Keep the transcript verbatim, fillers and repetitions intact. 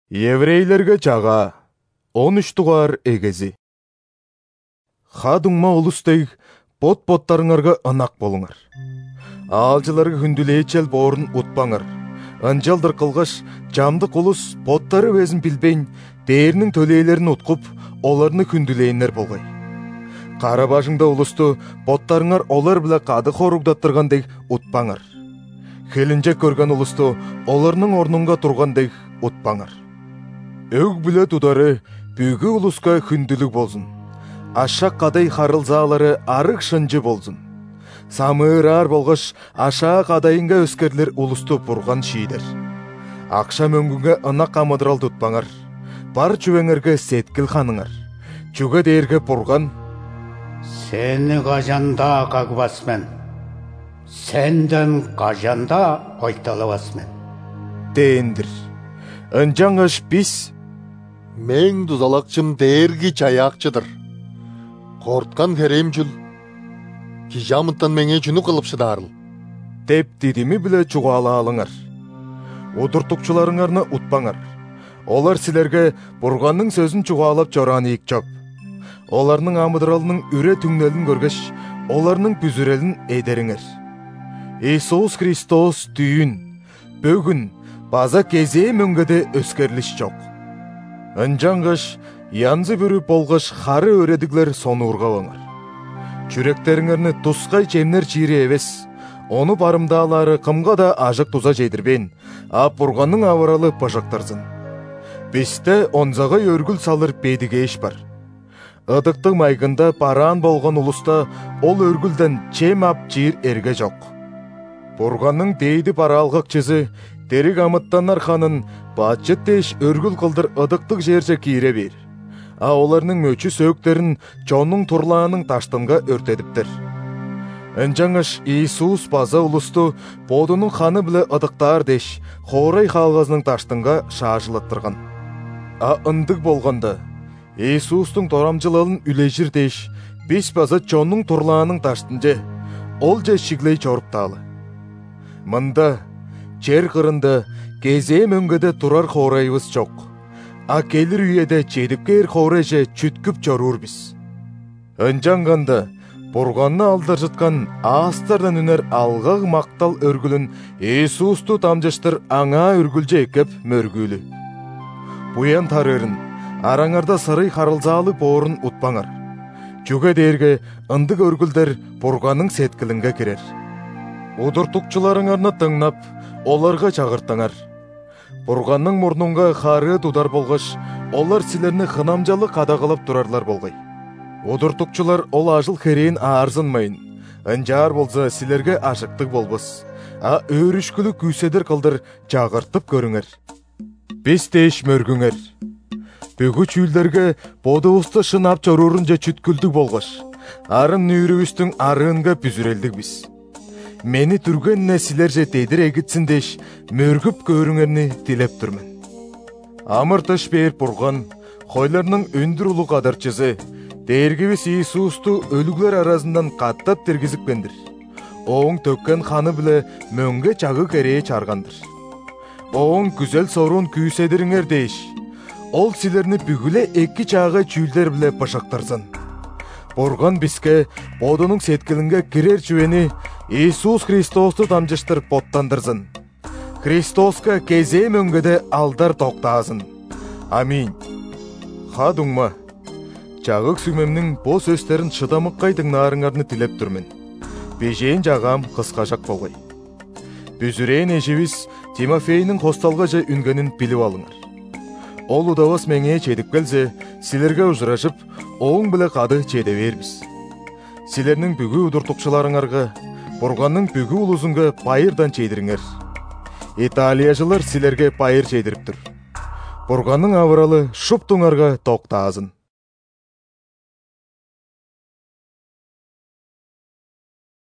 Еврейлерге чаға он үч тугар эгези. Хадуңма улустей бот-боттарыңарга ынак болуңар. Алжыларга хүндүлейчел борун утпаңар. Анжалдыр кылгаш жамдык улус боттары өзүн билбейн дээринин төлейлерин уткуп, оларны хүндүлейнер болгай. Кара башыңда улусту боттарыңар олар биле кады хоругдаттыргандей утпаңар. Хелинжек көргөн улусту оларнын орнунга тургандей утпаңар. Өг биле тудары бүгү улуска хүндүлүк болсун. Ашак кадай харылзаалары арык шынжы болсун. Самыырар болгош ашаа кадайынга өскерлер улусту бурган шийдер. Акшам өңгүнгө ынак камыдырал тутпаңар. Бар чүвеңерге сеткил ханыңар. Чүгө дээрге бурган: Сени кажанда кагбасмен, сенден кажанда койталабасмен деендир. Ынжаңыш биз Мен дузалакчым дээрги чаякчыдыр. Корткан керемчүл кижамыттан меңе жүнү кылып шыдарыл деп дидими биле чугаала алыңар. Удуртукчуларыңарны утпаңар. Олар силерге бурганның сөзүн чугаалап жораник жоп. Оларның амыдыралының үре түңнелин көргөш, оларның бүзүрелин эдериңер. Иисус Христос түйүн, бөгүн, база кезээ мөңгөдө өскерлиш жок. Ынжаңгыш, янзы бүрүп болгош хары өредиглер сону ургабаңар. Чүректериңерни тускай чемнер чири эбес, ону барымдаалары кымга да ажык туза жейдирбен, а бурганның авыралы бажактарсын. Бизде онзагай өргүл салыр бедиге бар. Ыдыктың майгында параан болгон улуста ол өргүлден чем ап жир эрге жок. Бурганның дейди параалгыкчысы Терик амыттанар ханын бачыт деш өргүл кылдыр ыдыктык жерже кире бер. А оларның мөчү сөөктерин чонның турлаанын таштынга өртедиптир. Ынжаңыш Иисус база улусту бодунун ханы биле ыдыктаар деш хорай халгазынын таштынга шаажылаттырган. А ындык болгондо Иисустун торамжылалын үлежир деш биз база чонның турлаанын таштынже ол же шиглей чорупталы. Мында жер кырында кезээ мөңгөдө турар хорайыбыз жок. А келир үйеде чедипкер хорайже чүткүп чоруур биз. Ынжаңганда бурганны алдар жыткан aastардан үнер алгак мактал өргүлүн Иисусту тамжыштыр аңа өргүлже экеп мөргүлү. Буян тарырын араңарда сырый харылзаалы боорун утпаңар. Чүгө дээрге ындык өргүлдер бурганның сеткилинге кирер. Удуртукчуларыңарны тыңнап, оларга чагыртаңар. Бурганның мурнунга хары тудар болгош, олар силерни хынамжалы кадагылап турарлар болгай. Удуртукчулар ол ажыл херейин аарзынмайын. Ынжаар болса силерге ашыктык болбос. А өрүшкүлү күйседир кылдыр чагыртып көрүңөр. Биз деш мөргүңөр. Бүгү чүүлдерге бодубузду шынап чоруурун же чүткүлдүк болгош. Арын нүүрүбүздүн арыынга бүзүрелдик биз. Мени түргенне силерже тедир эгитсин деш мөргүп көрүңөрүни тилеп турмун. Амыртыш бээр бурган, хойларның өндүр улуу кадарчысы, дээргибиз Иисусту өлүглөр арасынан каттап тиргизипкендир. Оң төккен ханы биле мөңгө чагы керее чаргандыр. Оң күзел сорун күйседириңер деш, ол силерни бүгүле эки чаагай чүүлдер биле башактарсын. Бурган бизге бодунун сеткилинге кирер чүвени Иисус Христосту тамжыштыр боттандырсын. Христоска кезээ мөңгөдө алдар токтаазын. Аминь. Хадуңма, жагык сүймемнин бо сөздөрүн шыдамыккай тыңнаарыңарны тилеп турмун. Бежейин жагам кыскажак болгай. Бүзүрейин эжибиз Тимофейнин хосталга же үнгөнүн билип алыңар. Ол удабас меңе чедип келсе, силерге ужурашып, оң биле кады чеде бербиз. Силернин бүгү удуртукчуларыңарга, бурганның бүгү улузунга пайырдан чейдириңер. Италияжылар силерге пайыр чейдириптир. Бурганның авыралы шуптуңарга токтаазын.